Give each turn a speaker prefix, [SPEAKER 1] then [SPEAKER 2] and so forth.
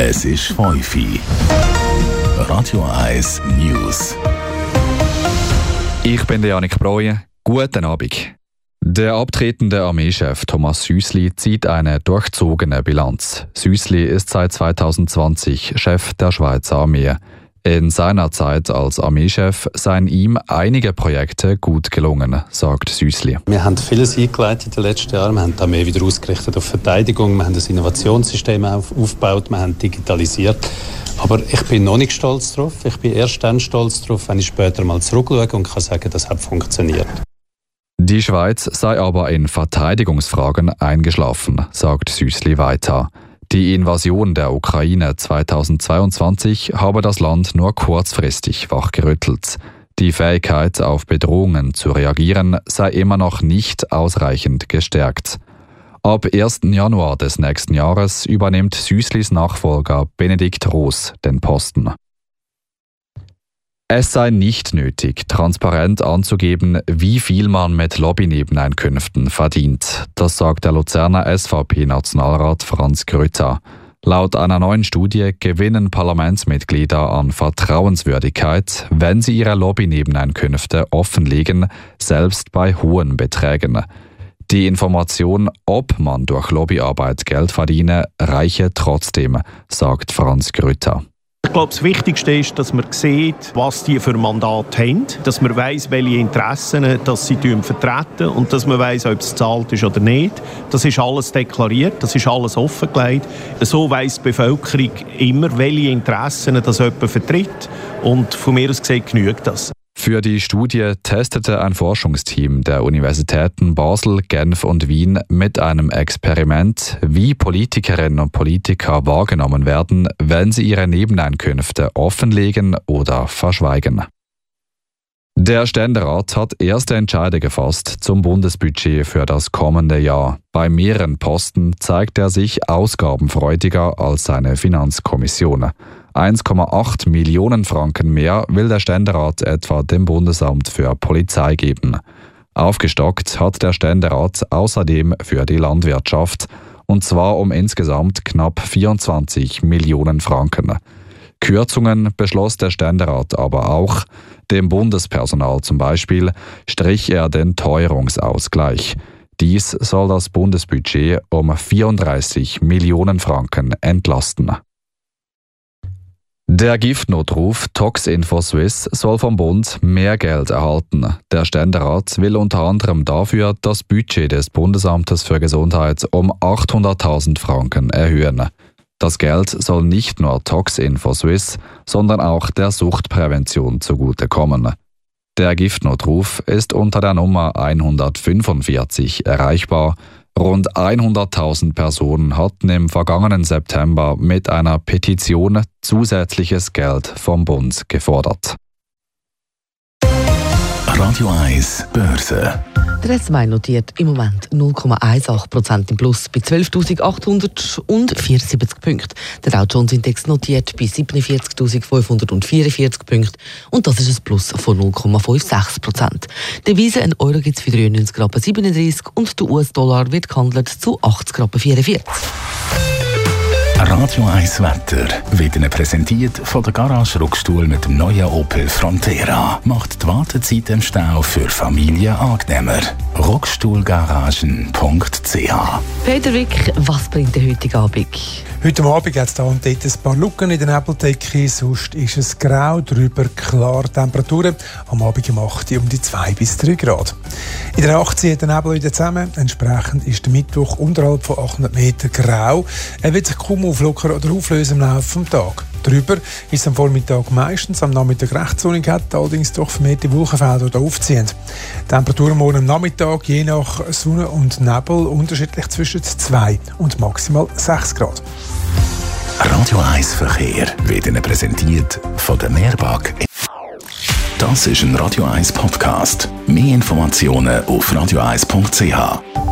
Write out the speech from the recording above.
[SPEAKER 1] Es ist 5 Uhr. Radio 1 News.
[SPEAKER 2] Ich bin Janik Breuer. Guten Abend. Der abtretende Armeechef Thomas Süssli zieht eine durchzogene Bilanz. Süssli ist seit 2020 Chef der Schweizer Armee. In seiner Zeit als Armeechef seien ihm einige Projekte gut gelungen, sagt Süssli.
[SPEAKER 3] Wir haben vieles eingeleitet in den letzten Jahren. Wir haben die Armee wieder ausgerichtet auf Verteidigung. Wir haben das Innovationssystem aufgebaut. Wir haben digitalisiert. Aber ich bin noch nicht stolz drauf. Ich bin erst dann stolz drauf, wenn ich später mal zurückschaue und kann sagen, das hat funktioniert.
[SPEAKER 2] Die Schweiz sei aber in Verteidigungsfragen eingeschlafen, sagt Süssli weiter. Die Invasion der Ukraine 2022 habe das Land nur kurzfristig wachgerüttelt. Die Fähigkeit, auf Bedrohungen zu reagieren, sei immer noch nicht ausreichend gestärkt. Ab 1. Januar des nächsten Jahres übernimmt Süsslis Nachfolger Benedikt Roos den Posten. Es sei nicht nötig, transparent anzugeben, wie viel man mit Lobbynebeneinkünften verdient. Das sagt der Luzerner SVP-Nationalrat Franz Grütter. Laut einer neuen Studie gewinnen Parlamentsmitglieder an Vertrauenswürdigkeit, wenn sie ihre Lobbynebeneinkünfte offenlegen, selbst bei hohen Beträgen. Die Information, ob man durch Lobbyarbeit Geld verdiene, reiche trotzdem, sagt Franz Grütter.
[SPEAKER 4] Ich glaube, das Wichtigste ist, dass man sieht, was die für Mandate haben, dass man weiss, welche Interessen dass sie vertreten und dass man weiss, ob es bezahlt ist oder nicht. Das ist alles deklariert, das ist alles offengelegt. So weiss die Bevölkerung immer, welche Interessen das jemand vertritt und von mir aus gesehen genügt das.
[SPEAKER 2] Für die Studie testete ein Forschungsteam der Universitäten Basel, Genf und Wien mit einem Experiment, wie Politikerinnen und Politiker wahrgenommen werden, wenn sie ihre Nebeneinkünfte offenlegen oder verschweigen. Der Ständerat hat erste Entscheide gefasst zum Bundesbudget für das kommende Jahr. Bei mehreren Posten zeigt er sich ausgabenfreudiger als seine Finanzkommission. 1,8 Millionen Franken mehr will der Ständerat etwa dem Bundesamt für Polizei geben. Aufgestockt hat der Ständerat außerdem für die Landwirtschaft, und zwar um insgesamt knapp 24 Millionen Franken. Kürzungen beschloss der Ständerat aber auch. Dem Bundespersonal zum Beispiel strich er den Teuerungsausgleich. Dies soll das Bundesbudget um 34 Millionen Franken entlasten. Der Giftnotruf Toxinfo Suisse soll vom Bund mehr Geld erhalten. Der Ständerat will unter anderem dafür das Budget des Bundesamtes für Gesundheit um 800.000 Franken erhöhen. Das Geld soll nicht nur Toxinfo Suisse, sondern auch der Suchtprävention zugutekommen. Der Giftnotruf ist unter der Nummer 145 erreichbar. Rund 100.000 Personen hatten im vergangenen September mit einer Petition zusätzliches Geld vom Bund gefordert.
[SPEAKER 1] Radio 1 Börse.
[SPEAKER 5] Der SMI notiert im Moment 0,18% im Plus bei 12.874 Punkten. Der Dow Jones Index notiert bei 47.544 Punkten und das ist ein Plus von 0,56%. Die Devise ein Euro gibt es für 93,37 und der US-Dollar wird gehandelt zu 80,44.
[SPEAKER 1] Radio 1 Wetter wird Ihnen präsentiert von der Garage Ruckstuhl mit dem neuen Opel Frontera. Macht die Wartezeit im Stau für Familien angenehmer. Ruckstuhlgaragen.ch.
[SPEAKER 5] Peter Wick, was bringt der heutige Abend?
[SPEAKER 6] Heute Abend hat es da und dort ein paar Lücken in der Nebeldecke, sonst ist es grau, drüber klar. Temperaturen am Abend um 8 um die 2 bis 3 Grad. In der Nacht zieht der Nebel wieder zusammen. Entsprechend ist der Mittwoch unterhalb von 800 Meter grau. Er wird sich kaum auflockern oder auflösen im Laufe des Tages. Drüber ist es am Vormittag meistens, am Nachmittag recht sonnig, hat allerdings doch vermehrte Wolkenfelder aufziehend. Temperaturen morgen am Nachmittag je nach Sonne und Nebel unterschiedlich zwischen 2 und maximal 6 Grad.
[SPEAKER 1] Radio 1 Verkehr wird Ihnen präsentiert von der Mehrbank. Das ist ein Radio 1 Podcast. Mehr Informationen auf radio1.ch.